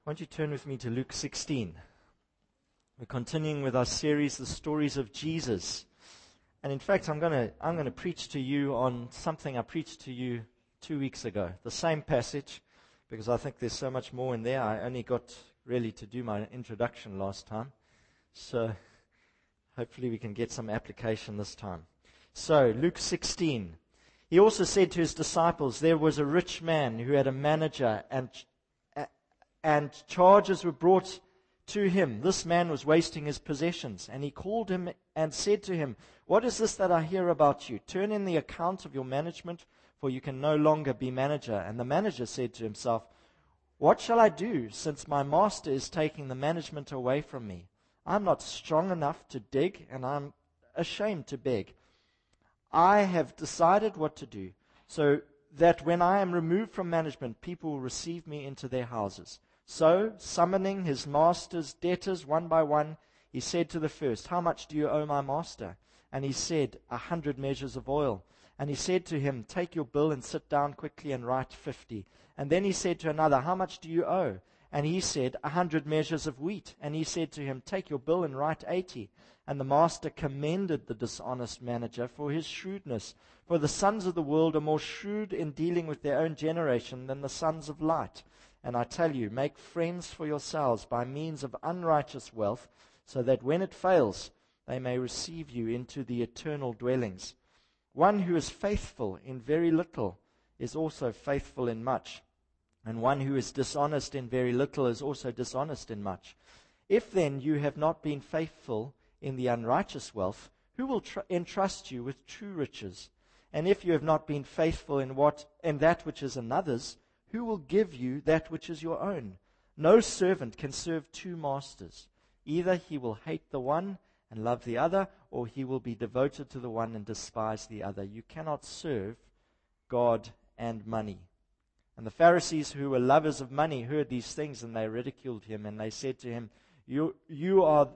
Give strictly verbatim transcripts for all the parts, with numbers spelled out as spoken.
Won't you turn with me to Luke sixteen? We're continuing with our series, The Stories of Jesus. And in fact, I'm going to I'm going to preach to you on something I preached to you two weeks ago. The same passage, because I think there's so much more in there. I only got really to do my introduction last time. So hopefully we can get some application this time. So, Luke sixteen. He also said to his disciples, there was a rich man who had a manager, and and charges were brought to him. This man was wasting his possessions, and he called him and said to him, what is this that I hear about you? Turn in the account of your management, for you can no longer be manager. And the manager said to himself, what shall I do, since my master is taking the management away from me? I'm not strong enough to dig, and I'm ashamed to beg. I have decided what to do, so that when I am removed from management, people will receive me into their houses. So, summoning his master's debtors one by one, he said to the first, how much do you owe my master? And he said, a hundred measures of oil. And he said to him, take your bill and sit down quickly and write fifty. And then he said to another, how much do you owe? And he said, a hundred measures of wheat. And he said to him, take your bill and write eighty. And the master commended the dishonest manager for his shrewdness. For the sons of the world are more shrewd in dealing with their own generation than the sons of light. And I tell you, make friends for yourselves by means of unrighteous wealth, so that when it fails, they may receive you into the eternal dwellings. One who is faithful in very little is also faithful in much. And one who is dishonest in very little is also dishonest in much. If then you have not been faithful in the unrighteous wealth, who will tr- entrust you with true riches? And if you have not been faithful in what in that which is another's, who will give you that which is your own? No servant can serve two masters. Either he will hate the one and love the other, or he will be devoted to the one and despise the other. You cannot serve God and money. And the Pharisees, who were lovers of money, heard these things, and they ridiculed him, and they said to him, You, you are...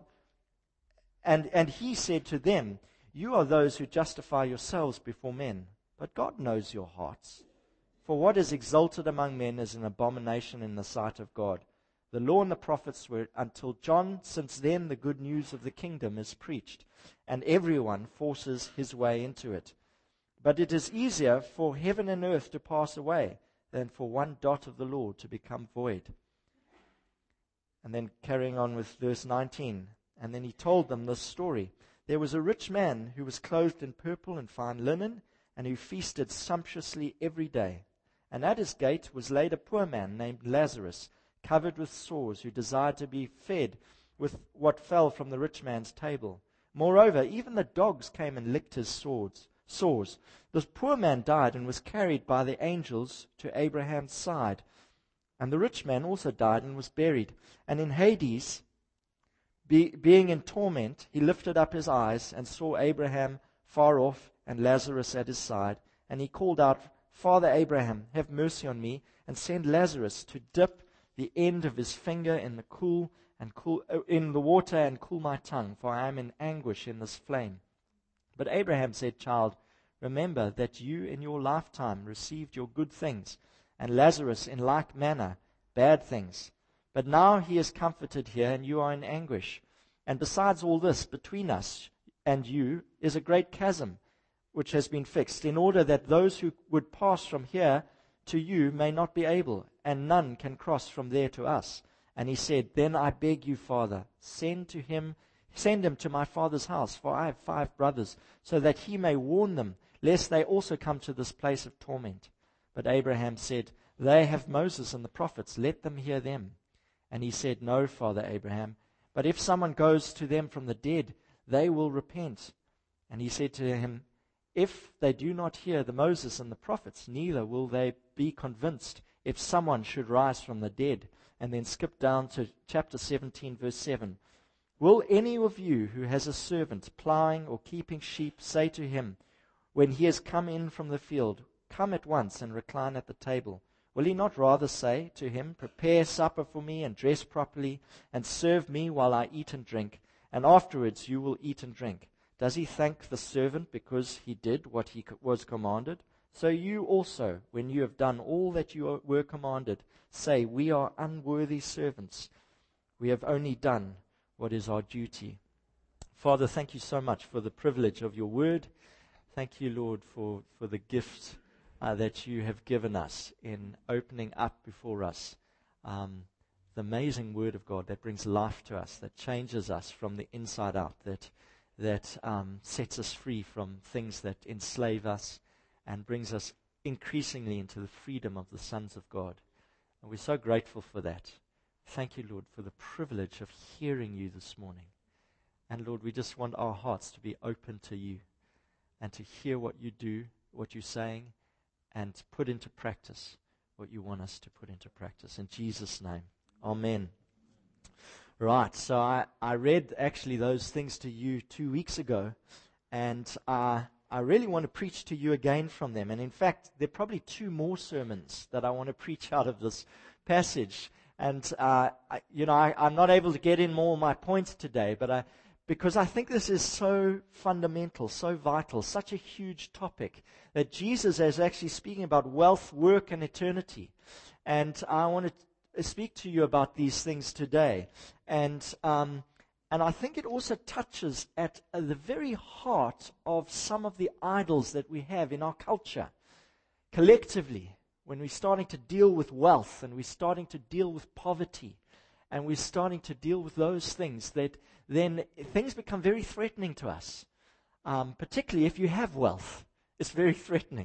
And, and he said to them, you are those who justify yourselves before men, but God knows your hearts. For what is exalted among men is an abomination in the sight of God. The law and the prophets were until John. Since then the good news of the kingdom is preached, and everyone forces his way into it. But it is easier for heaven and earth to pass away than for one dot of the law to become void. And then carrying on with verse nineteen. And then he told them this story. There was a rich man who was clothed in purple and fine linen, and who feasted sumptuously every day. And at his gate was laid a poor man named Lazarus, covered with sores, who desired to be fed with what fell from the rich man's table. Moreover, even the dogs came and licked his sores. sores. This poor man died and was carried by the angels to Abraham's side. And the rich man also died and was buried. And in Hades, be, being in torment, he lifted up his eyes and saw Abraham far off and Lazarus at his side. And he called out, Father Abraham, have mercy on me, and send Lazarus to dip the end of his finger in the cool and cool uh, in the water and cool my tongue, for I am in anguish in this flame. But Abraham said, Child, remember that you in your lifetime received your good things, and Lazarus in like manner bad things. But now he is comforted here, and you are in anguish. And besides all this, between us and you is a great chasm, which has been fixed, in order that those who would pass from here to you may not be able, and none can cross from there to us. And he said, Then I beg you, Father, send to him, send him to my father's house, for I have five brothers, so that he may warn them, lest they also come to this place of torment. But Abraham said, They have Moses and the prophets, let them hear them. And he said, No, Father Abraham, but if someone goes to them from the dead, they will repent. And he said to him, If they do not hear the Moses and the prophets, neither will they be convinced if someone should rise from the dead. And then skip down to chapter seventeen, verse seven. Will any of you who has a servant plowing or keeping sheep say to him, when he has come in from the field, Come at once and recline at the table? Will he not rather say to him, Prepare supper for me and dress properly, and serve me while I eat and drink, and afterwards you will eat and drink? Does he thank the servant because he did what he was commanded? So you also, when you have done all that you were commanded, say, we are unworthy servants. We have only done what is our duty. Father, thank you so much for the privilege of your word. Thank you, Lord, for, for the gift uh, that you have given us in opening up before us um, the amazing word of God that brings life to us, that changes us from the inside out, that, that um, sets us free from things that enslave us, and brings us increasingly into the freedom of the sons of God. And we're so grateful for that. Thank you, Lord, for the privilege of hearing you this morning. And Lord, we just want our hearts to be open to you and to hear what you do, what you're saying, and to put into practice what you want us to put into practice. In Jesus' name, amen. Right, so I, I read actually those things to you two weeks ago, and uh, I really want to preach to you again from them. And in fact, there are probably two more sermons that I want to preach out of this passage. And, uh, I, you know, I, I'm not able to get in more of my points today, but I, because I think this is so fundamental, so vital, such a huge topic, that Jesus is actually speaking about wealth, work, and eternity. And I want to speak to you about these things today. And um And I think it also touches at uh, the very heart of some of the idols that we have in our culture. Collectively, when we're starting to deal with wealth and we're starting to deal with poverty and we're starting to deal with those things, that then things become very threatening to us. Um, particularly if you have wealth, it's very threatening.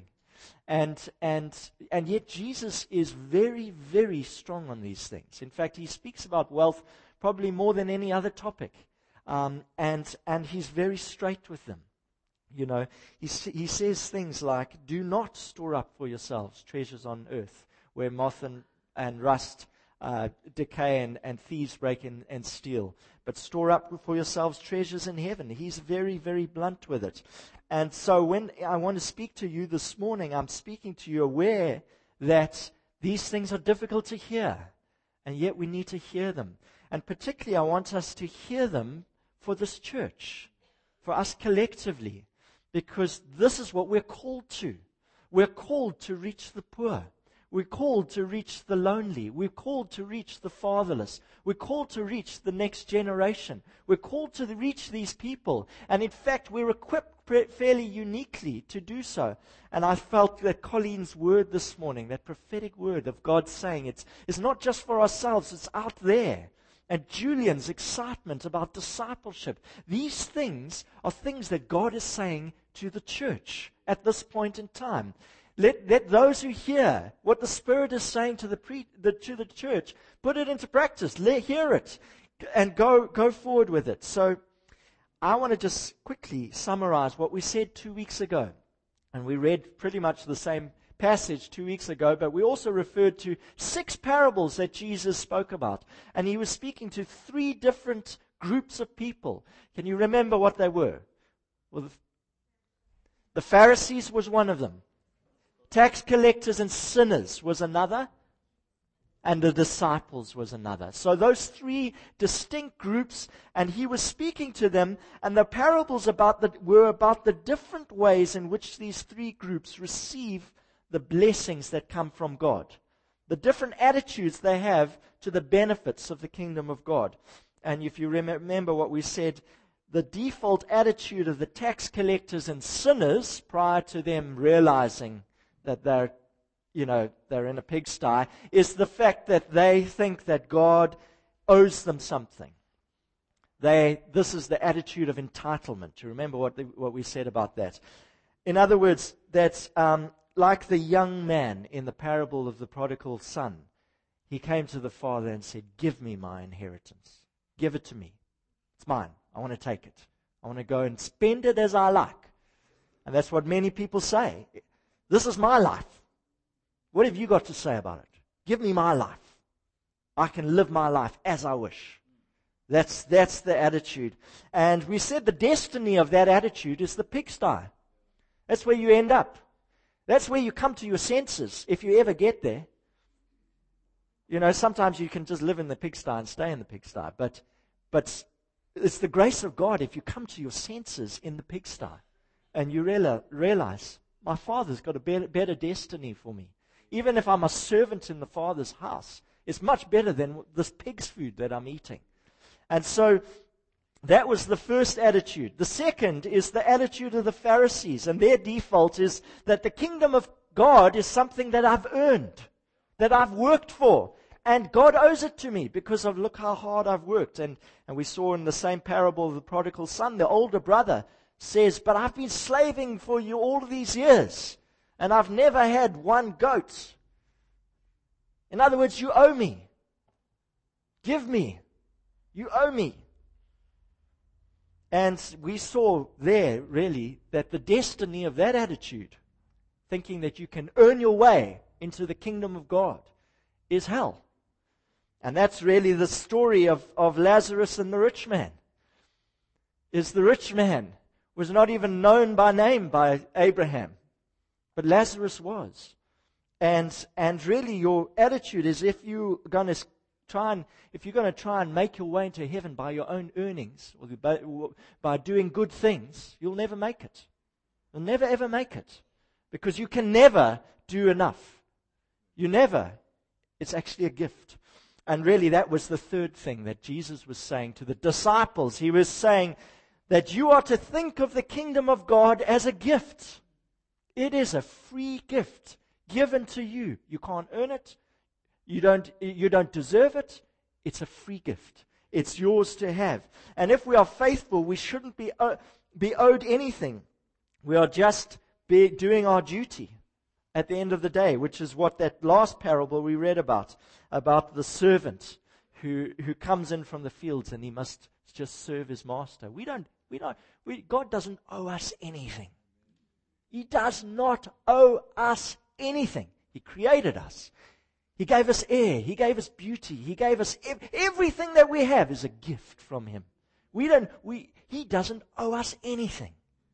And and and yet Jesus is very, very strong on these things. In fact, he speaks about wealth probably more than any other topic. Um, and and he's very straight with them. You know, he, he says things like, do not store up for yourselves treasures on earth, where moth and, and rust uh, decay and, and thieves break in and steal. But store up for yourselves treasures in heaven. He's very, very blunt with it. And so when I want to speak to you this morning, I'm speaking to you aware that these things are difficult to hear. And yet we need to hear them. And particularly I want us to hear them for this church, for us collectively, because this is what we're called to. We're called to reach the poor. We're called to reach the lonely. We're called to reach the fatherless. We're called to reach the next generation. We're called to reach these people. And in fact, we're equipped fairly uniquely to do so. And I felt that Colleen's word this morning, that prophetic word of God saying it's, it's not just for ourselves, it's out there. And Julian's excitement about discipleship. These things are things that God is saying to the church at this point in time. Let, let those who hear what the Spirit is saying to the, pre, the to the church, put it into practice. Let hear it and go go forward with it. So I want to just quickly summarize what we said two weeks ago. And we read pretty much the same passage two weeks ago, but we also referred to six parables that Jesus spoke about. And he was speaking to three different groups of people. Can you remember what they were? Well, the, the Pharisees was one of them. Tax collectors and sinners was another. And the disciples was another. So those three distinct groups, and he was speaking to them, and the parables about the, were about the different ways in which these three groups receive the blessings that come from God. The different attitudes they have to the benefits of the kingdom of God. And if you rem- remember what we said, the default attitude of the tax collectors and sinners, prior to them realizing that they're, you know, they're in a pigsty, is the fact that they think that God owes them something. They, this is the attitude of entitlement. Do you remember what, the, what we said about that? In other words, that's um, like the young man in the parable of the prodigal son. He came to the father and said, give me my inheritance. Give it to me. It's mine. I want to take it. I want to go and spend it as I like. And that's what many people say. This is my life. What have you got to say about it? Give me my life. I can live my life as I wish. That's, that's the attitude. And we said the destiny of that attitude is the pigsty. That's where you end up. That's where you come to your senses, if you ever get there. You know, sometimes you can just live in the pigsty and stay in the pigsty. But, but it's the grace of God if you come to your senses in the pigsty. And you realize my Father's got a better, better destiny for me. Even if I'm a servant in the Father's house, it's much better than this pig's food that I'm eating. And so that was the first attitude. The second is the attitude of the Pharisees, and their default is that the kingdom of God is something that I've earned, that I've worked for, and God owes it to me because of look how hard I've worked. And, and we saw in the same parable of the prodigal son, the older brother says, but I've been slaving for you all of these years, and I've never had one goat. In other words, you owe me. Give me. You owe me. And we saw there, really, that the destiny of that attitude, thinking that you can earn your way into the kingdom of God, is hell. And that's really the story of, of Lazarus and the rich man. Is the rich man was not even known by name by Abraham, but Lazarus was. And and really your attitude is if you're going to try and if you're going to try and make your way into heaven by your own earnings or by, by doing good things, you'll never make it. You'll never ever make it. Because you can never do enough. You never. It's actually a gift. And really that was the third thing that Jesus was saying to the disciples. He was saying that you are to think of the kingdom of God as a gift. It is a free gift given to you. You can't earn it. You don't, you don't deserve it. It's a free gift. It's yours to have. And if we are faithful, we shouldn't be, uh, be owed anything. We are just be doing our duty at the end of the day, which is what that last parable we read about, about the servant who, who comes in from the fields and he must just serve his master. We don't, we don't, we, God doesn't owe us anything. He does not owe us anything. He created us. He gave us air. He gave us beauty. He gave us ev- everything that we have is a gift from Him. We don't, we, He doesn't owe us anything.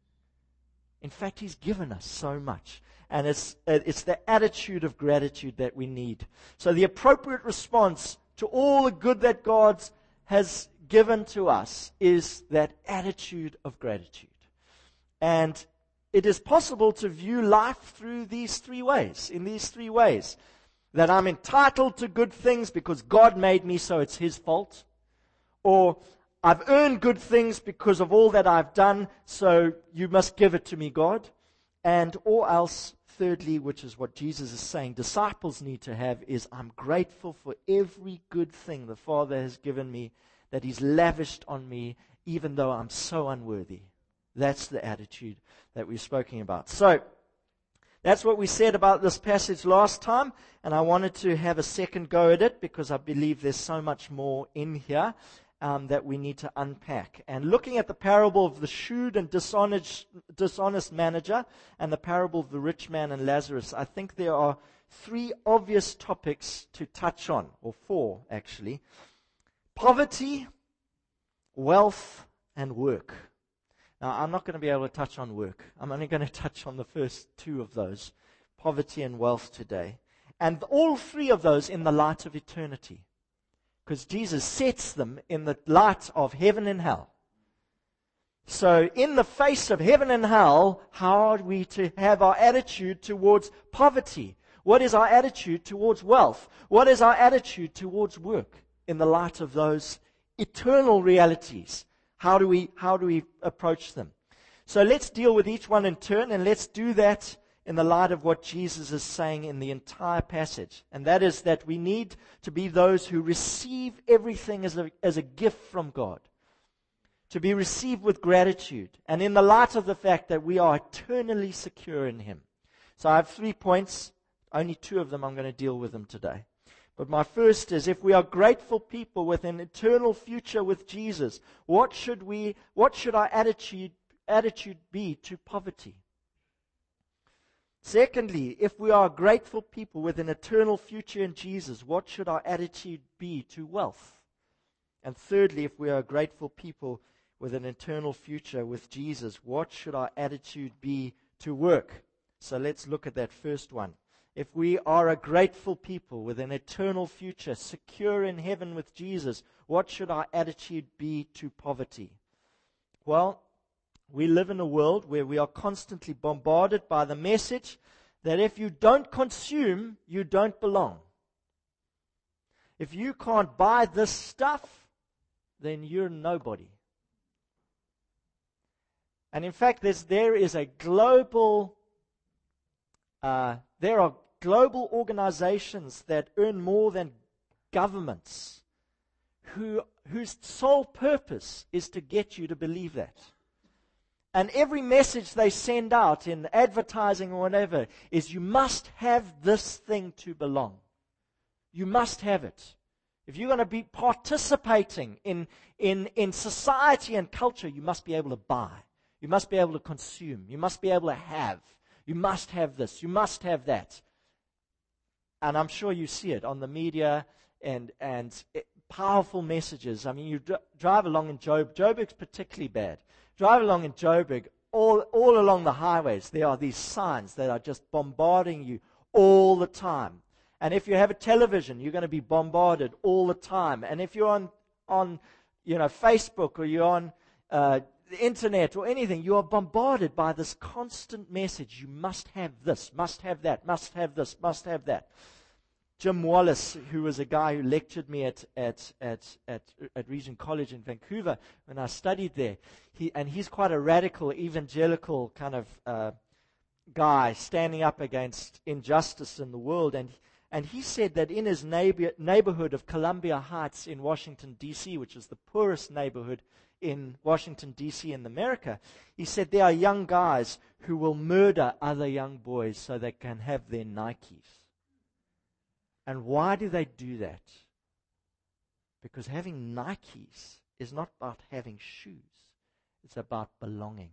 In fact, He's given us so much. And it's, it's the attitude of gratitude that we need. So the appropriate response to all the good that God has given to us is that attitude of gratitude. And it is possible to view life through these three ways, in these three ways. That I'm entitled to good things because God made me, so it's His fault. Or I've earned good things because of all that I've done, so you must give it to me, God. And or else, thirdly, which is what Jesus is saying, disciples need to have, is I'm grateful for every good thing the Father has given me, that He's lavished on me, even though I'm so unworthy. That's the attitude that we're speaking about. So, that's what we said about this passage last time, and I wanted to have a second go at it because I believe there's so much more in here um, that we need to unpack. And looking at the parable of the shrewd and dishonest, dishonest manager and the parable of the rich man and Lazarus, I think there are three obvious topics to touch on, or four actually. Poverty, wealth, and work. Now, I'm not going to be able to touch on work. I'm only going to touch on the first two of those, poverty and wealth today. And all three of those in the light of eternity. Because Jesus sets them in the light of heaven and hell. So, in the face of heaven and hell, how are we to have our attitude towards poverty? What is our attitude towards wealth? What is our attitude towards work in the light of those eternal realities? How do we, how do we approach them? So let's deal with each one in turn, and let's do that in the light of what Jesus is saying in the entire passage. And that is that we need to be those who receive everything as a, as a gift from God. To be received with gratitude. And in the light of the fact that we are eternally secure in Him. So I have three points. Only two of them I'm going to deal with them today. But my first is, if we are grateful people with an eternal future with Jesus, what should we, what should our attitude, attitude be to poverty? Secondly, if we are grateful people with an eternal future in Jesus, what should our attitude be to wealth? And thirdly, if we are grateful people with an eternal future with Jesus, what should our attitude be to work? So let's look at that first one. If we are a grateful people with an eternal future, secure in heaven with Jesus, what should our attitude be to poverty? Well, We live in a world where we are constantly bombarded by the message that if you don't consume, you don't belong. If you can't buy this stuff, then you're nobody. And in fact, there's, there is a global, uh, there are global organizations that earn more than governments who, whose sole purpose is to get you to believe that. And every message they send out in advertising or whatever is you must have this thing to belong. You must have it. If you're going to be participating in, in, in society and culture, you must be able to buy. You must be able to consume. You must be able to have. You must have this. You must have that. And I'm sure you see it on the media and, and it, powerful messages. I mean, you dr- drive along in Job. Joburg's particularly bad. Drive along in Joburg, all, all along the highways, there are these signs that are just bombarding you all the time. And if you have a television, you're going to be bombarded all the time. And if you're on, on you know, Facebook or you're on uh, the internet or anything, you are bombarded by this constant message. You must have this, must have that, must have this, must have that. Jim Wallace, who was a guy who lectured me at at at at, at Regent College in Vancouver when I studied there, he and he's quite a radical evangelical kind of uh, guy standing up against injustice in the world, and and he said that in his neighbor, neighborhood of Columbia Heights in Washington D C, which is the poorest neighborhood in Washington D C in America, he said there are young guys who will murder other young boys so they can have their Nikes. And why do they do that? Because having Nikes is not about having shoes. It's about belonging.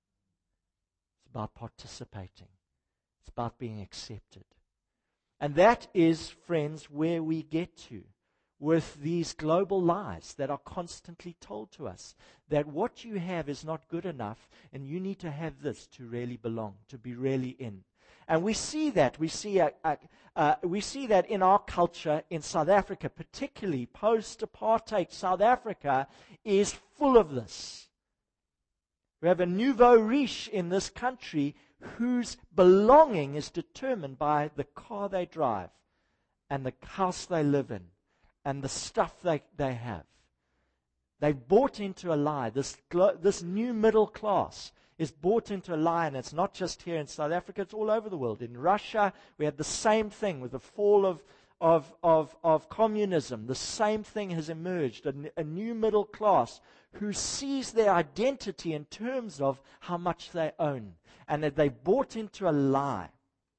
It's about participating. It's about being accepted. And that is, friends, where we get to with these global lies that are constantly told to us. That what you have is not good enough and you need to have this to really belong, to be really in. And we see that. We see, a, a, uh, we see that in our culture in South Africa, particularly post-apartheid South Africa is full of this. We have a nouveau riche in this country whose belonging is determined by the car they drive and the house they live in and the stuff they, they have. They've bought into a lie. This, glo- this new middle class is bought into a lie, and it's not just here in South Africa, it's all over the world. In Russia, we had the same thing with the fall of, of, of, of communism. The same thing has emerged, a, a new middle class who sees their identity in terms of how much they own, and that they bought into a lie.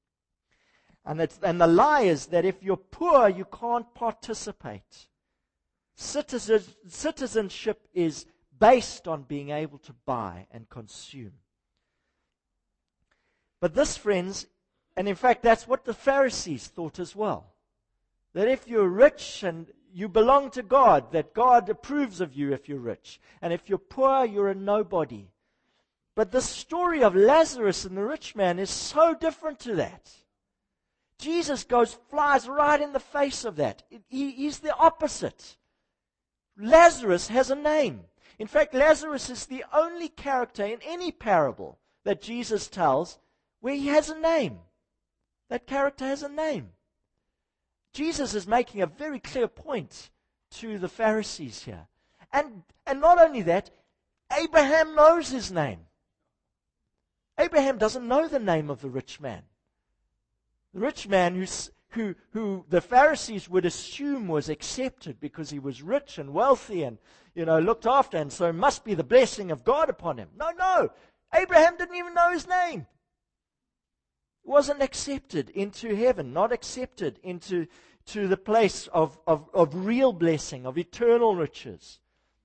And, it's, and the lie is that if you're poor, you can't participate. Citizen, citizenship is based on being able to buy and consume. But this, friends, and in fact that's what the Pharisees thought as well, that if you're rich and you belong to God, that God approves of you if you're rich, and if you're poor, you're a nobody. But the story of Lazarus and the rich man is so different to that. Jesus goes, flies right in the face of that. He, he's the opposite. Lazarus has a name. In fact, Lazarus is the only character in any parable that Jesus tells where he has a name. That character has a name. Jesus is making a very clear point to the Pharisees here. And, and not only that, Abraham knows his name. Abraham doesn't know the name of the rich man. The rich man who's Who, who the Pharisees would assume was accepted because he was rich and wealthy and, you know, looked after, and so must be the blessing of God upon him. No, no. Abraham didn't even know his name. He wasn't accepted into heaven, not accepted into to the place of, of, of real blessing, of eternal riches.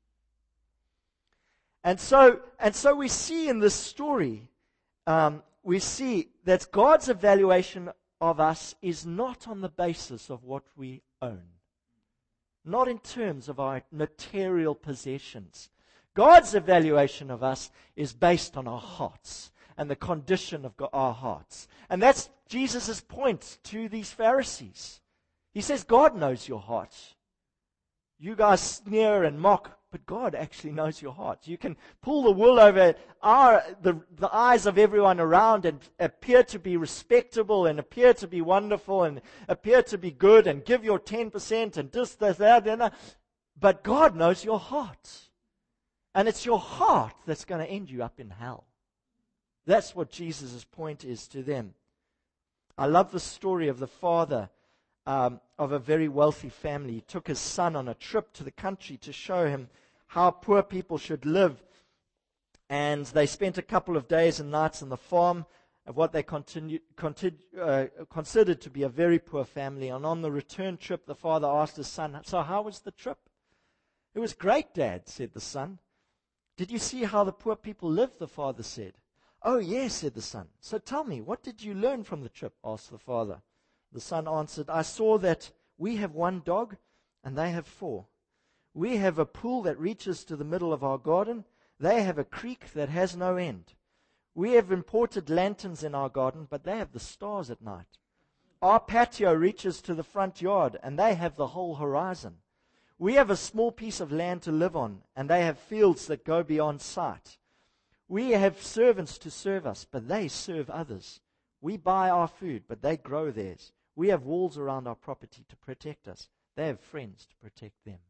And so, and so we see in this story, um, we see that God's evaluation of us is not on the basis of what we own, not in terms of our material possessions. God's evaluation of us is based on our hearts and the condition of our hearts. And that's Jesus' point to these Pharisees. He says, God knows your heart. You guys sneer and mock but God actually knows your heart. You can pull the wool over our, the, the eyes of everyone around and appear to be respectable and appear to be wonderful and appear to be good and give your ten percent and this, this, that, and that. But God knows your heart. And it's your heart that's going to end you up in hell. That's what Jesus' point is to them. I love the story of the father um, of a very wealthy family. He took his son on a trip to the country to show him how poor people should live. And they spent a couple of days and nights on the farm of what they continue, continue, uh, considered to be a very poor family. And on the return trip, the father asked his son, "So how was the trip?" "It was great, Dad," said the son. "Did you see how the poor people live?" the father said. "Oh, yes," said the son. "So tell me, what did you learn from the trip?" asked the father. The son answered, "I saw that we have one dog and they have four. We have a pool that reaches to the middle of our garden. They have a creek that has no end. We have imported lanterns in our garden, but they have the stars at night. Our patio reaches to the front yard, and they have the whole horizon. We have a small piece of land to live on, and they have fields that go beyond sight. We have servants to serve us, but they serve others. We buy our food, but they grow theirs. We have walls around our property to protect us. They have friends to protect them."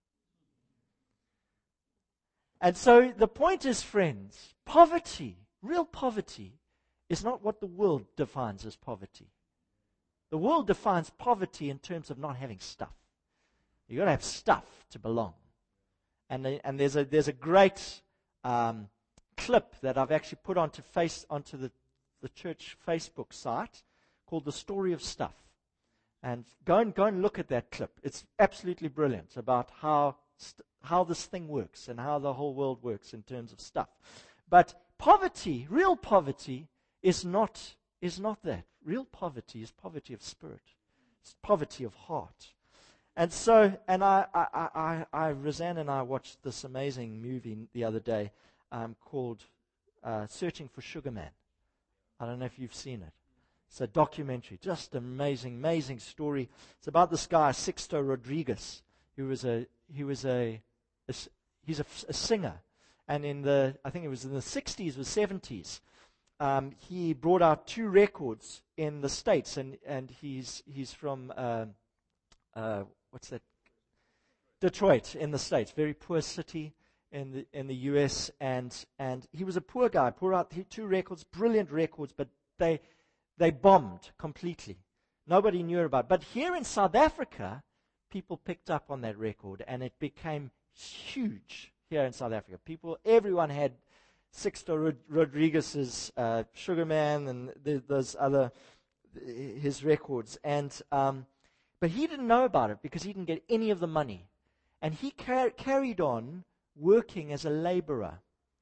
And so the point is, friends, poverty, real poverty, is not what the world defines as poverty. The world defines poverty in terms of not having stuff. You've got to have stuff to belong. And, the, and there's a there's a great um, clip that I've actually put onto face onto the, the church Facebook site called "The Story of Stuff." And go and go and look at that clip. It's absolutely brilliant about how st- how this thing works and how the whole world works in terms of stuff. But poverty, real poverty, is not is not that. Real poverty is poverty of spirit. It's poverty of heart. And so, and I, I, I, I, Roseanne and I watched this amazing movie the other day um, called uh, Searching for Sugar Man. I don't know if you've seen it. It's a documentary, just amazing, amazing story. It's about this guy, Sixto Rodriguez, who was a, he was a, a he's a, a singer. And in the, I think it was in the sixties or seventies, um, he brought out two records in the States, and, and he's he's from, uh, uh, what's that? Detroit in the States, very poor city in the in the U S, and and he was a poor guy, brought out two records, brilliant records, but they they bombed completely. Nobody knew about it. But here in South Africa, people picked up on that record, and it became huge here in South Africa. People, everyone had Sixto Rod- Rodriguez's uh, Sugar Man and the, those other, his records. And um, but he didn't know about it because he didn't get any of the money. And he car- carried on working as a laborer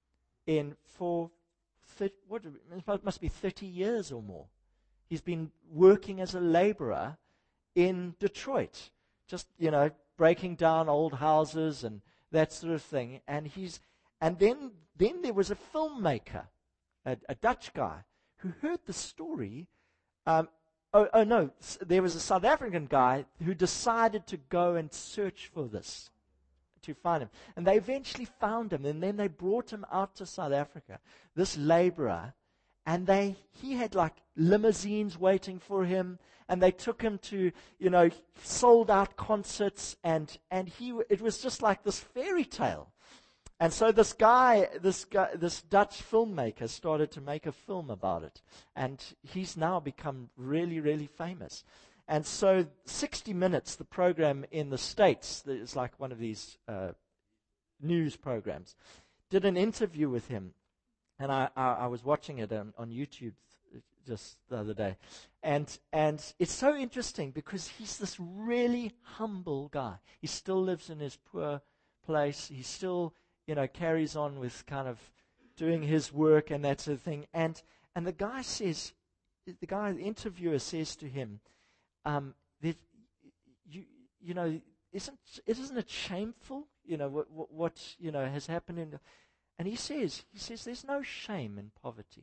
in for, thirty, what, it must be thirty years or more. He's been working as a laborer in Detroit, just, you know, breaking down old houses and that sort of thing. And he's, and then, then there was a filmmaker, a, a Dutch guy, who heard the story. Um, oh, oh no, there was a South African guy who decided to go and search for this, to find him. And they eventually found him, and then they brought him out to South Africa, this laborer. And they, he had like limousines waiting for him, and they took him to, you know, sold out concerts, and, and he, it was just like this fairy tale. And so this guy, this guy, this Dutch filmmaker started to make a film about it, and he's now become really, really famous. And so sixty minutes, the program in the States, it's like one of these uh, news programs, did an interview with him. And I, I, I was watching it on, on YouTube just the other day. And and it's so interesting because he's this really humble guy. He still lives in his poor place. He still, you know, carries on with kind of doing his work and that sort of thing. And and the guy says, the guy, the interviewer says to him, um, that you you know, isn't isn't it shameful, you know, what what, what you know has happened in the, and he says, he says, there's no shame in poverty.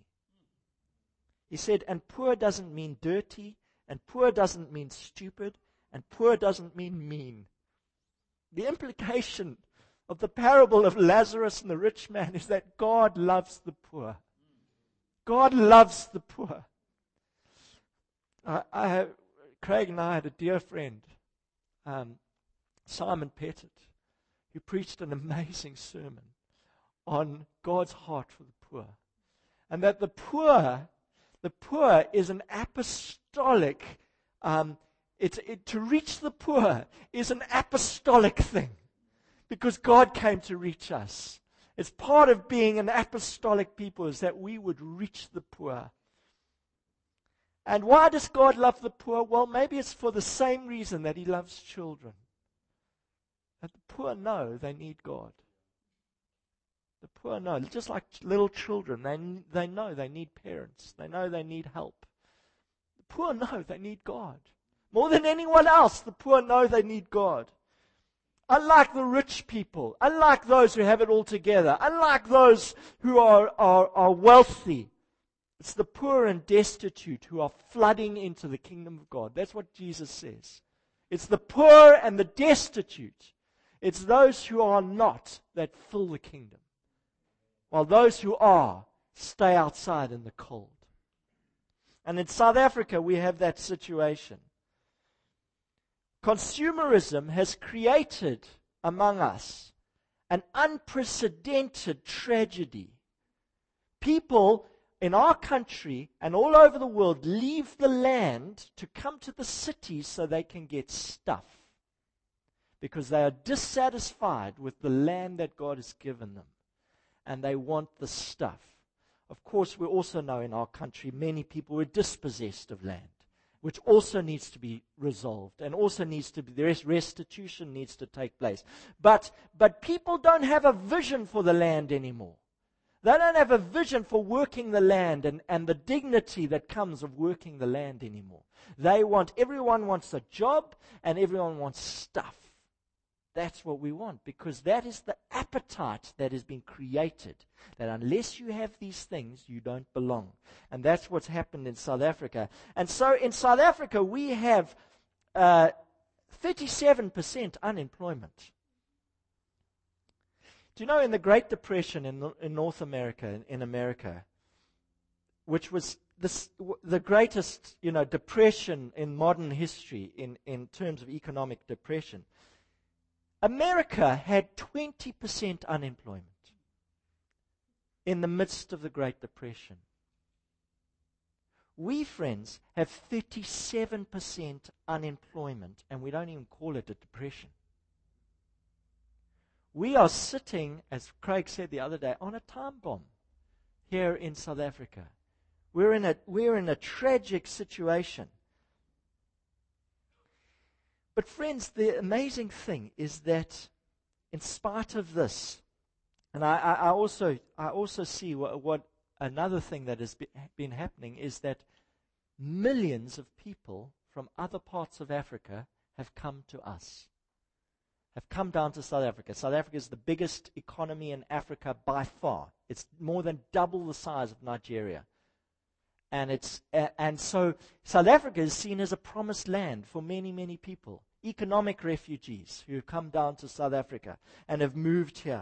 He said, and poor doesn't mean dirty, and poor doesn't mean stupid, and poor doesn't mean mean. The implication of the parable of Lazarus and the rich man is that God loves the poor. God loves the poor. I, I have, Craig and I had a dear friend, um, Simon Pettit, who preached an amazing sermon on God's heart for the poor. And that the poor, the poor is an apostolic, um, it's, it, to reach the poor is an apostolic thing. Because God came to reach us. It's part of being an apostolic people is that we would reach the poor. And why does God love the poor? Well, maybe it's for the same reason that He loves children. That the poor know they need God. The poor know, just like little children, they, they know they need parents. They know they need help. The poor know they need God. More than anyone else, the poor know they need God. Unlike the rich people, unlike those who have it all together, unlike those who are, are, are wealthy, it's the poor and destitute who are flooding into the kingdom of God. That's what Jesus says. It's the poor and the destitute. It's those who are not that fill the kingdom, while those who are stay outside in the cold. And in South Africa, we have that situation. Consumerism has created among us an unprecedented tragedy. People in our country and all over the world leave the land to come to the cities so they can get stuff, because they are dissatisfied with the land that God has given them, and they want the stuff. Of course, we also know in our country many people were dispossessed of land, which also needs to be resolved, and also needs to be, the restitution needs to take place. But, but people don't have a vision for the land anymore. They don't have a vision for working the land and, and the dignity that comes of working the land anymore. They want, everyone wants a job, and everyone wants stuff. That's what we want, because that is the appetite that has been created, that unless you have these things, you don't belong. And that's what's happened in South Africa. And so in South Africa, we have uh, thirty-seven percent unemployment. Do you know, in the Great Depression in, in North America, in, in America, which was this, the greatest, you know, depression in modern history in, in terms of economic depression, America had twenty percent unemployment in the midst of the Great Depression. We, friends, have thirty-seven percent unemployment, and we don't even call it a depression. We are sitting, as Craig said the other day, on a time bomb here in South Africa. We're in a, we're in a tragic situation. But friends, the amazing thing is that in spite of this, and I, I, I also I also see what, what another thing that has be, been happening is that millions of people from other parts of Africa have come to us, have come down to South Africa. South Africa is the biggest economy in Africa by far. It's more than double the size of Nigeria. And it's uh, and so South Africa is seen as a promised land for many, many people. Economic refugees who have come down to South Africa and have moved here.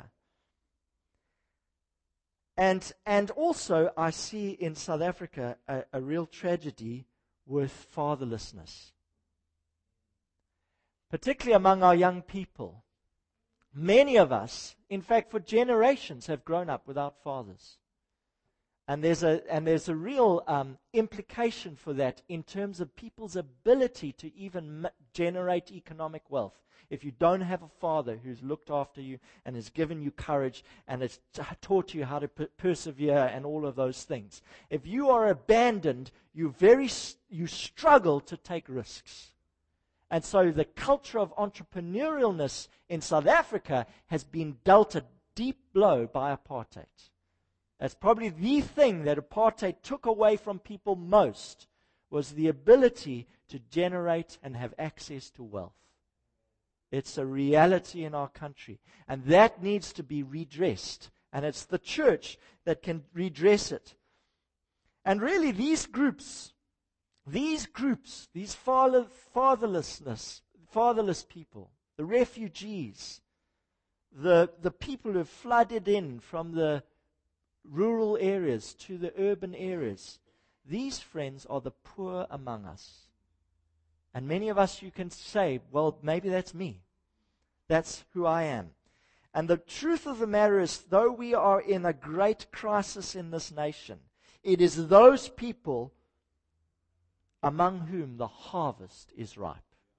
And and also I see in South Africa a, a real tragedy with fatherlessness. Particularly among our young people. Many of us, in fact for generations, have grown up without fathers. And there's a and there's a real um, implication for that in terms of people's ability to even m- generate economic wealth. If you don't have a father who's looked after you and has given you courage and has t- taught you how to p- persevere and all of those things, if you are abandoned, you very s- you struggle to take risks. And so the culture of entrepreneurialness in South Africa has been dealt a deep blow by apartheid. That's probably the thing that apartheid took away from people most, was the ability to generate and have access to wealth. It's a reality in our country, and that needs to be redressed, and it's the church that can redress it. And really these groups, these groups, these father, fatherlessness, fatherless people, the refugees, the, the people who have flooded in from the rural areas to the urban areas, these friends are the poor among us. And many of us, you can say, well, maybe that's me. That's who I am. And the truth of the matter is, though we are in a great crisis in this nation, it is those people among whom the harvest is ripe.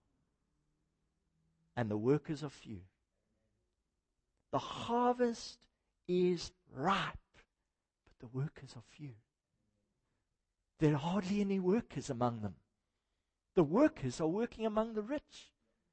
And the workers are few. The harvest is ripe, but the workers are few. There are hardly any workers among them. The workers are working among the rich.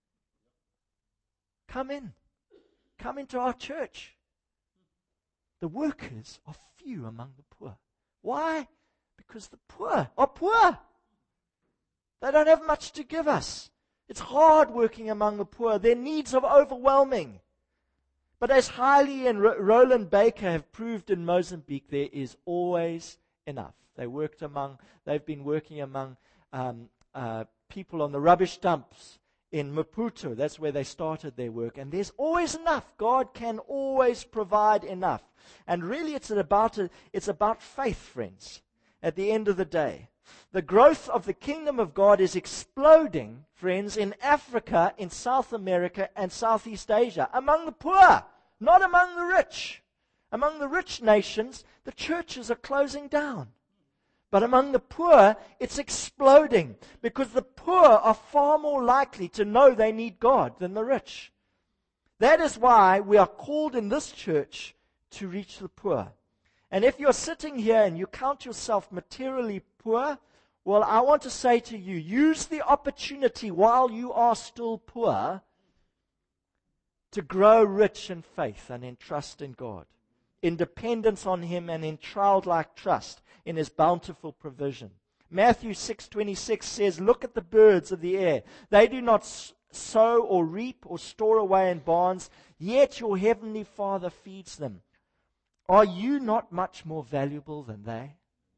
Come in. Come into our church. The workers are few among the poor. Why? Because the poor are poor. They don't have much to give us. It's hard working among the poor. Their needs are overwhelming. But as Haile and R- Roland Baker have proved in Mozambique, there is always enough. They worked among, they've been working among um, uh, people on the rubbish dumps in Maputo. That's where they started their work. And there's always enough. God can always provide enough. And really it's about, a, it's about faith, friends, at the end of the day. The growth of the kingdom of God is exploding, friends, in Africa, in South America, and Southeast Asia, among the poor, not among the rich. Among the rich nations, the churches are closing down. But among the poor, it's exploding, because the poor are far more likely to know they need God than the rich. That is why we are called in this church to reach the poor. And if you're sitting here and you count yourself materially poor, well, I want to say to you, use the opportunity while you are still poor to grow rich in faith and in trust in God, in dependence on Him and in childlike trust in His bountiful provision. Matthew six twenty-six says, "Look at the birds of the air. They do not sow or reap or store away in barns, yet your heavenly Father feeds them. Are you not much more valuable than they?"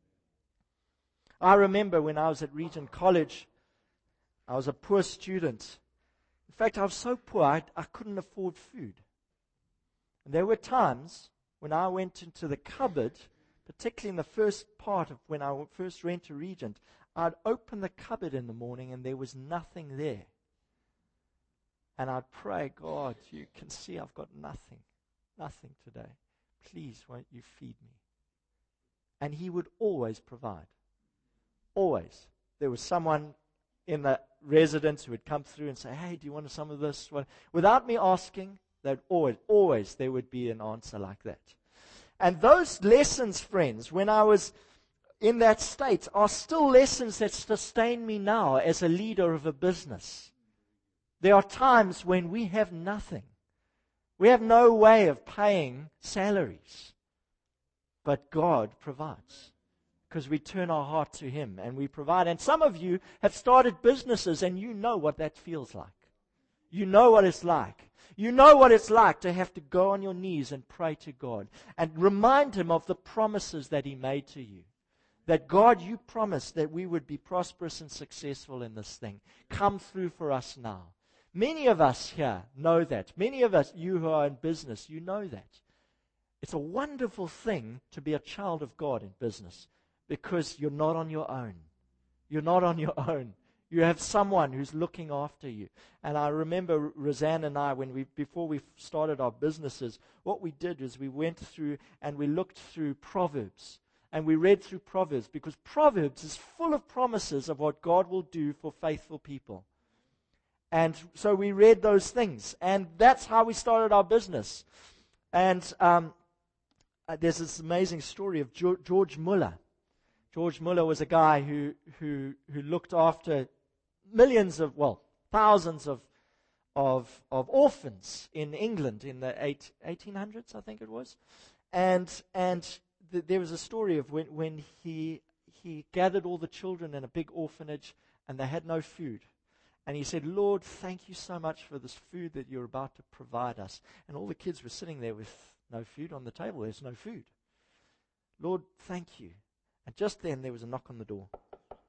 I remember when I was at Regent College, I was a poor student. In fact, I was so poor, I, I couldn't afford food. And there were times when I went into the cupboard, particularly in the first part of when I first went to Regent, I'd open the cupboard in the morning and there was nothing there. And I'd pray, "God, you can see I've got nothing, nothing today. Please, won't you feed me?" And He would always provide. Always. There was someone in the residence who would come through and say, "Hey, do you want some of this?" Without me asking, they'd always, always there would be an answer like that. And those lessons, friends, when I was in that state, are still lessons that sustain me now as a leader of a business. There are times when we have nothing. We have no way of paying salaries. But God provides, because we turn our heart to Him and we provide. And some of you have started businesses and you know what that feels like. You know what it's like. You know what it's like to have to go on your knees and pray to God and remind Him of the promises that He made to you. That, "God, you promised that we would be prosperous and successful in this thing. Come through for us now." Many of us here know that. Many of us, you who are in business, you know that. It's a wonderful thing to be a child of God in business, because you're not on your own. You're not on your own. You have someone who's looking after you. And I remember Roseanne and I, when we before we started our businesses, what we did is we went through and we looked through Proverbs. And we read through Proverbs, because Proverbs is full of promises of what God will do for faithful people. And so we read those things. And that's how we started our business. And um, there's this amazing story of jo- George Muller. George Muller was a guy who, who, who looked after millions of, well, thousands of, of, of orphans in England in the eight, eighteen hundreds, I think it was. And, and th- there was a story of when, when he, he gathered all the children in a big orphanage and they had no food. And he said, "Lord, thank you so much for this food that you're about to provide us." And all the kids were sitting there with no food on the table. There's no food. "Lord, thank you." And just then there was a knock on the door.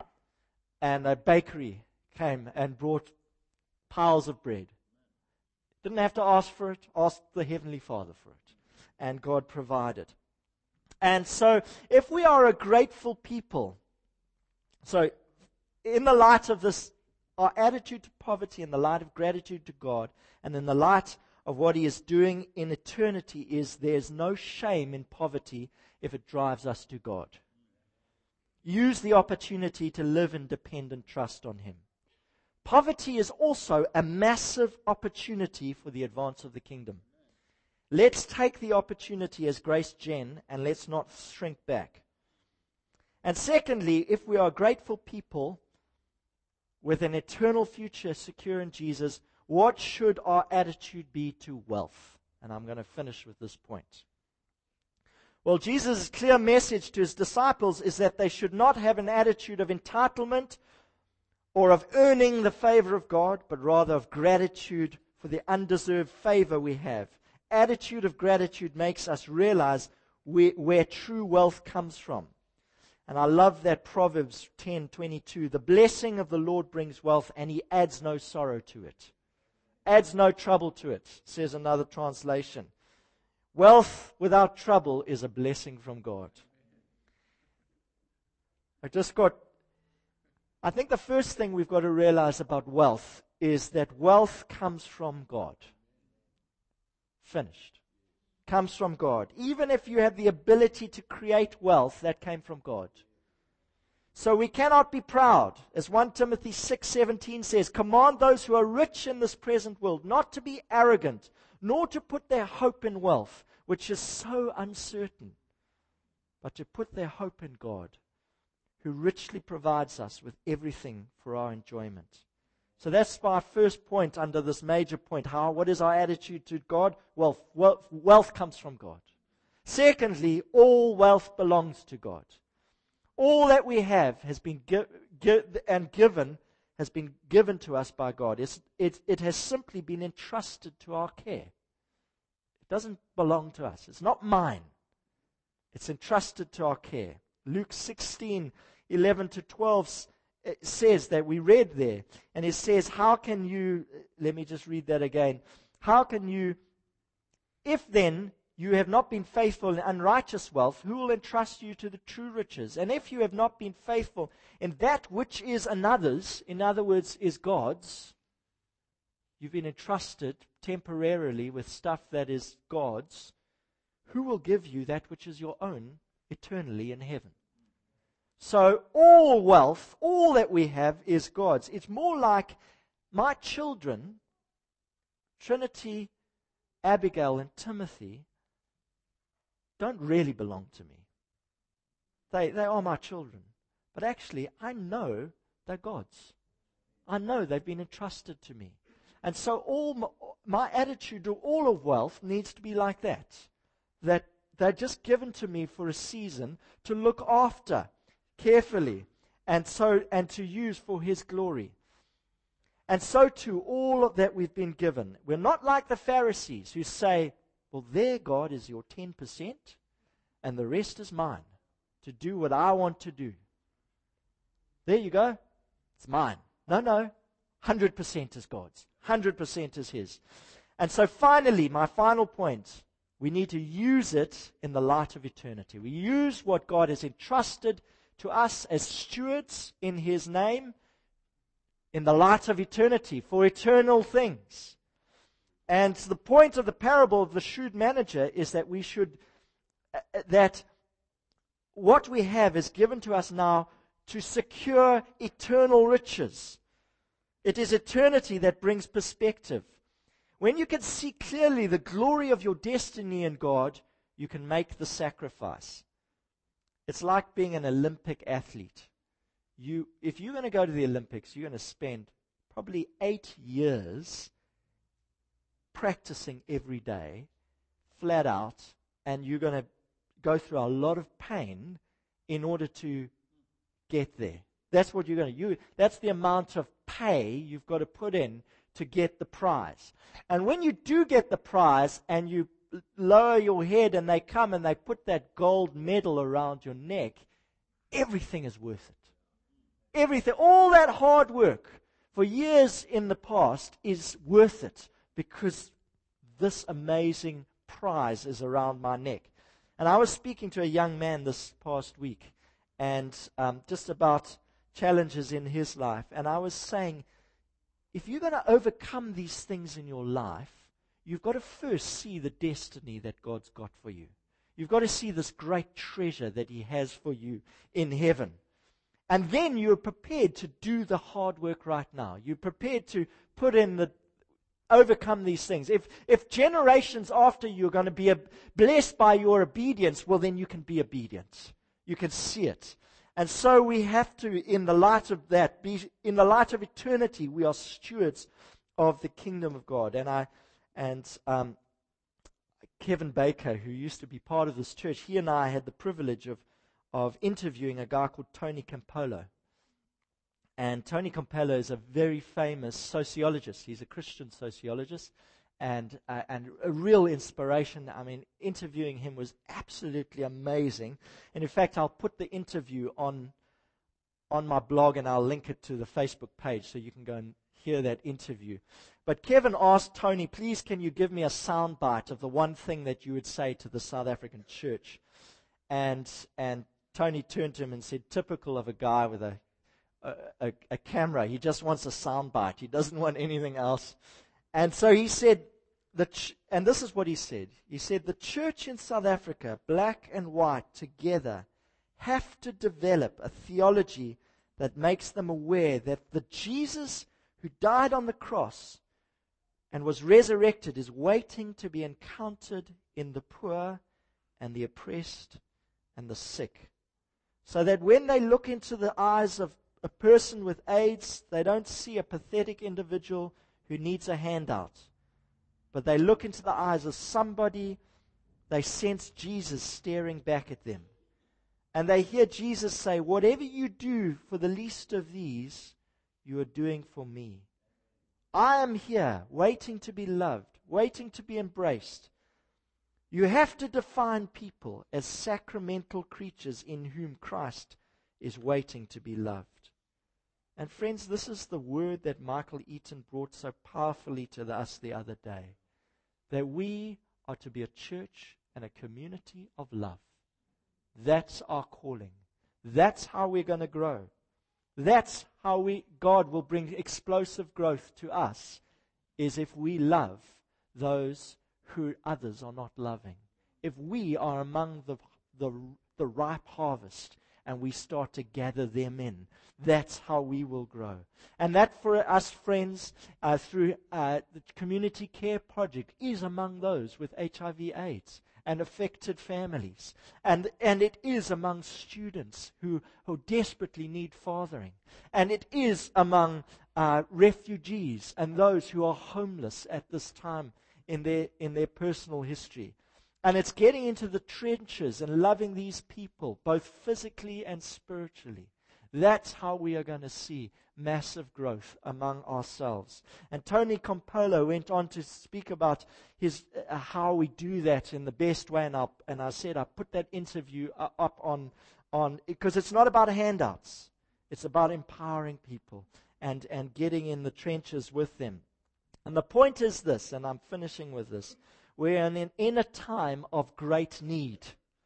And a bakery came and brought piles of bread. Didn't have to ask for it, asked the Heavenly Father for it. And God provided. And so, if we are a grateful people, so in the light of this, our attitude to poverty, in the light of gratitude to God, and in the light of what He is doing in eternity, is there's no shame in poverty if it drives us to God. Use the opportunity to live in dependent trust on Him. Poverty is also a massive opportunity for the advance of the kingdom. Let's take the opportunity as Grace Gen and let's not shrink back. And secondly, if we are grateful people with an eternal future secure in Jesus, what should our attitude be to wealth? And I'm going to finish with this point. Well, Jesus' clear message to His disciples is that they should not have an attitude of entitlement or of earning the favor of God, but rather of gratitude for the undeserved favor we have. Attitude of gratitude makes us realize where, where true wealth comes from. And I love that Proverbs ten twenty-two. The blessing of the Lord brings wealth, and He adds no sorrow to it. Adds no trouble to it, says another translation. Wealth without trouble is a blessing from God. I just got, I think the first thing we've got to realize about wealth is that wealth comes from God. Finished. Comes from God. Even if you have the ability to create wealth, that came from God. So we cannot be proud. As First Timothy six seventeen says, command those who are rich in this present world not to be arrogant, nor to put their hope in wealth, which is so uncertain, but to put their hope in God, who richly provides us with everything for our enjoyment. So that's our first point under this major point. How? What is our attitude to God? Wealth, wealth, wealth comes from God. Secondly, all wealth belongs to God. All that we have has been gi- gi- and given has been given to us by God. It's, it, it has simply been entrusted to our care. It doesn't belong to us. It's not mine. It's entrusted to our care. Luke sixteen eleven to twelve It says that we read there, and it says, how can you, let me just read that again. How can you, if then you have not been faithful in unrighteous wealth, who will entrust you to the true riches? And if you have not been faithful in that which is another's, in other words, is God's, you've been entrusted temporarily with stuff that is God's, who will give you that which is your own eternally in heaven? So all wealth, all that we have is God's. It's more like my children, Trinity, Abigail, and Timothy, don't really belong to me. They, they are my children. But actually, I know they're God's. I know they've been entrusted to me. And so all my, my attitude to all of wealth needs to be like that. That they're just given to me for a season to look after carefully, and so and to use for His glory. And so too, all of that we've been given. We're not like the Pharisees who say, well, their God is your ten percent, and the rest is mine, to do what I want to do. There you go. It's mine. No, no. one hundred percent is God's. one hundred percent is His. And so finally, my final point, we need to use it in the light of eternity. We use what God has entrusted to us as stewards in His name in the light of eternity for eternal things. And the point of the parable of the shrewd manager is that we should, uh, that what we have is given to us now to secure eternal riches. It is eternity that brings perspective. When you can see clearly the glory of your destiny in God, you can make the sacrifice. It's like being an Olympic athlete. You, if you're going to go to the Olympics, you're going to spend probably eight years practicing every day, flat out, and you're going to go through a lot of pain in order to get there. That's what you're going to do. That's the amount of pay you've got to put in to get the prize. And when you do get the prize and you lower your head and they come and they put that gold medal around your neck, everything is worth it. Everything, all that hard work for years in the past is worth it because this amazing prize is around my neck. And I was speaking to a young man this past week, and um, just about challenges in his life. And I was saying, if you're going to overcome these things in your life, you've got to first see the destiny that God's got for you. You've got to see this great treasure that He has for you in heaven. And then you're prepared to do the hard work right now. You're prepared to put in the, overcome these things. If, if generations after you're going to be a, blessed by your obedience, well, then you can be obedient. You can see it. And so we have to, in the light of that, be, in the light of eternity, we are stewards of the kingdom of God. And I, and um, Kevin Baker, who used to be part of this church, he and I had the privilege of of interviewing a guy called Tony Campolo. And Tony Campolo is a very famous sociologist. He's a Christian sociologist and uh, and a real inspiration. I mean, interviewing him was absolutely amazing. And in fact, I'll put the interview on on my blog and I'll link it to the Facebook page so you can go and hear that interview. But Kevin asked Tony, please can you give me a soundbite of the one thing that you would say to the South African church? And and Tony turned to him and said, typical of a guy with a, a, a, a camera. He just wants a soundbite. He doesn't want anything else. And so he said, the ch- and this is what he said. He said, the church in South Africa, black and white together, have to develop a theology that makes them aware that the Jesus who died on the cross and was resurrected is waiting to be encountered in the poor and the oppressed and the sick. So that when they look into the eyes of a person with AIDS, they don't see a pathetic individual who needs a handout. But they look into the eyes of somebody, they sense Jesus staring back at them. And they hear Jesus say, whatever you do for the least of these, you are doing for me. I am here, waiting to be loved, waiting to be embraced. You have to define people as sacramental creatures in whom Christ is waiting to be loved. And friends, this is the word that Michael Eaton brought so powerfully to us the other day. That we are to be a church and a community of love. That's our calling. That's how we're going to grow. That's how we God will bring explosive growth to us, is if we love those who others are not loving. If we are among the, the, the ripe harvest and we start to gather them in, that's how we will grow. And that for us, friends, uh, through uh, the Community Care Project is among those with H I V AIDS and affected families. And, and it is among students who, who desperately need fathering. And it is among uh, refugees and those who are homeless at this time in their in their personal history. And it's getting into the trenches and loving these people, both physically and spiritually. That's how we are going to see massive growth among ourselves. And Tony Campolo went on to speak about his uh, how we do that in the best way. And I, and I said I put that interview uh, up on, on because it's not about handouts. It's about empowering people and, and getting in the trenches with them. And the point is this, and I'm finishing with this. We're in, in a time of great need.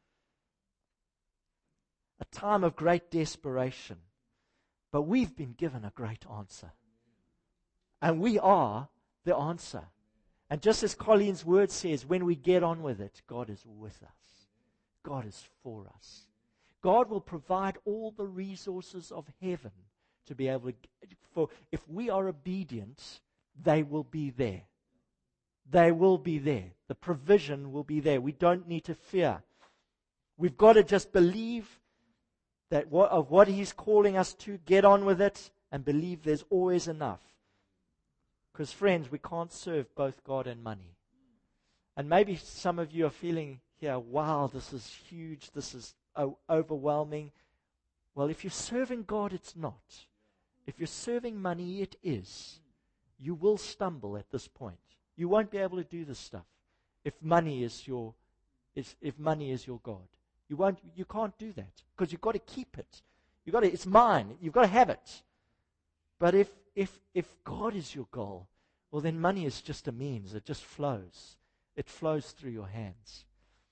A time of great desperation. But we've been given a great answer. And we are the answer. And just as Colleen's word says, when we get on with it, God is with us. God is for us. God will provide all the resources of heaven to be able to, for if we are obedient, they will be there. They will be there. The provision will be there. We don't need to fear. We've got to just believe that what, of what He's calling us to, get on with it, and believe there's always enough. Because, friends, we can't serve both God and money. And maybe some of you are feeling here, wow, this is huge, this is o- overwhelming. Well, if you're serving God, it's not. If you're serving money, it is. You will stumble at this point. You won't be able to do this stuff if money is your, if, if money is your God. You won't. You can't do that because you've got to keep it. You've got to. It's mine. You've got to have it. But if if if God is your goal, well, then money is just a means. It just flows. It flows through your hands.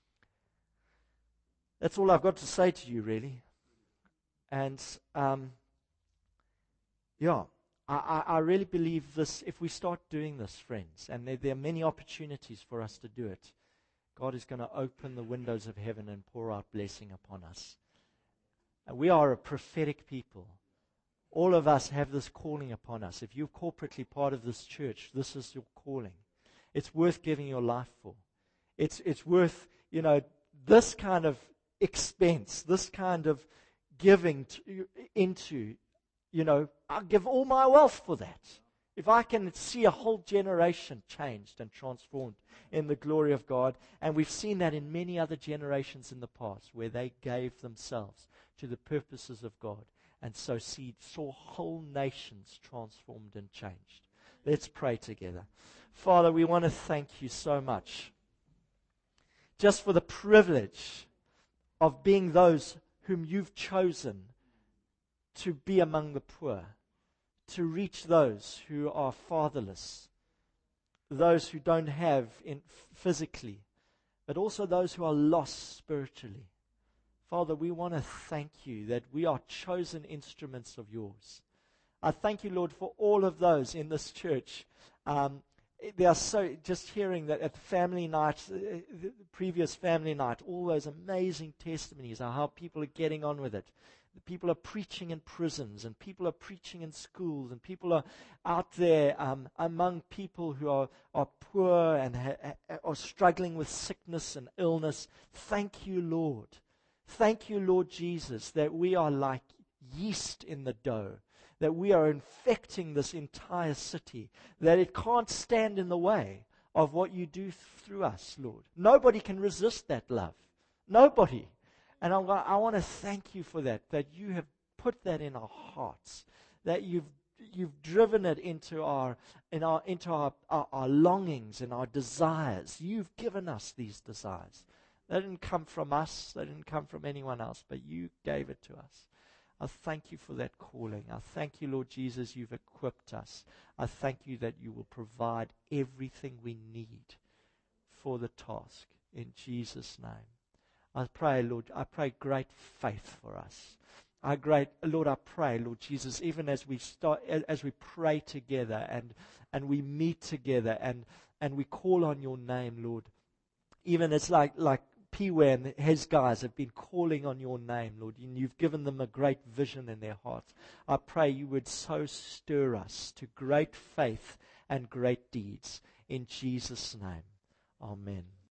That's all I've got to say to you, really. And, um, yeah, I, I, I really believe this, if we start doing this, friends, and there, there are many opportunities for us to do it, God is going to open the windows of heaven and pour out blessing upon us. And we are a prophetic people. All of us have this calling upon us. If you're corporately part of this church, this is your calling. It's worth giving your life for. It's, it's worth, you know, this kind of expense, this kind of giving to, into, you know, I'll give all my wealth for that. If I can see a whole generation changed and transformed in the glory of God, and we've seen that in many other generations in the past where they gave themselves to the purposes of God, and so see, saw whole nations transformed and changed. Let's pray together. Father, we want to thank you so much just for the privilege of being those whom you've chosen to be among the poor, to reach those who are fatherless, those who don't have in physically, but also those who are lost spiritually. Father, we want to thank you that we are chosen instruments of yours. I thank you, Lord, for all of those in this church. Um, they are so, just hearing that at the family night, uh, the previous family night, all those amazing testimonies of how people are getting on with it. People are preaching in prisons, and people are preaching in schools, and people are out there um, among people who are, are poor and ha- ha- are struggling with sickness and illness. Thank you, Lord. Thank you, Lord Jesus, that we are like yeast in the dough, that we are infecting this entire city, that it can't stand in the way of what you do through us, Lord. Nobody can resist that love. Nobody. And I'm gonna, I want to thank you for that, that you have put that in our hearts, that you've you've driven it into our in our into our, our, our longings and our desires. You've given us these desires. They didn't come from us. They didn't come from anyone else, but you gave it to us. I thank you for that calling. I thank you, Lord Jesus, you've equipped us. I thank you that you will provide everything we need for the task. In Jesus' name. I pray, Lord, I pray great faith for us. I great, Lord, I pray, Lord Jesus, even as we start, as we pray together and and we meet together and and we call on your name, Lord. Even it's like like Piwe and his guys have been calling on your name, Lord, and you've given them a great vision in their hearts. I pray you would so stir us to great faith and great deeds in Jesus' name. Amen.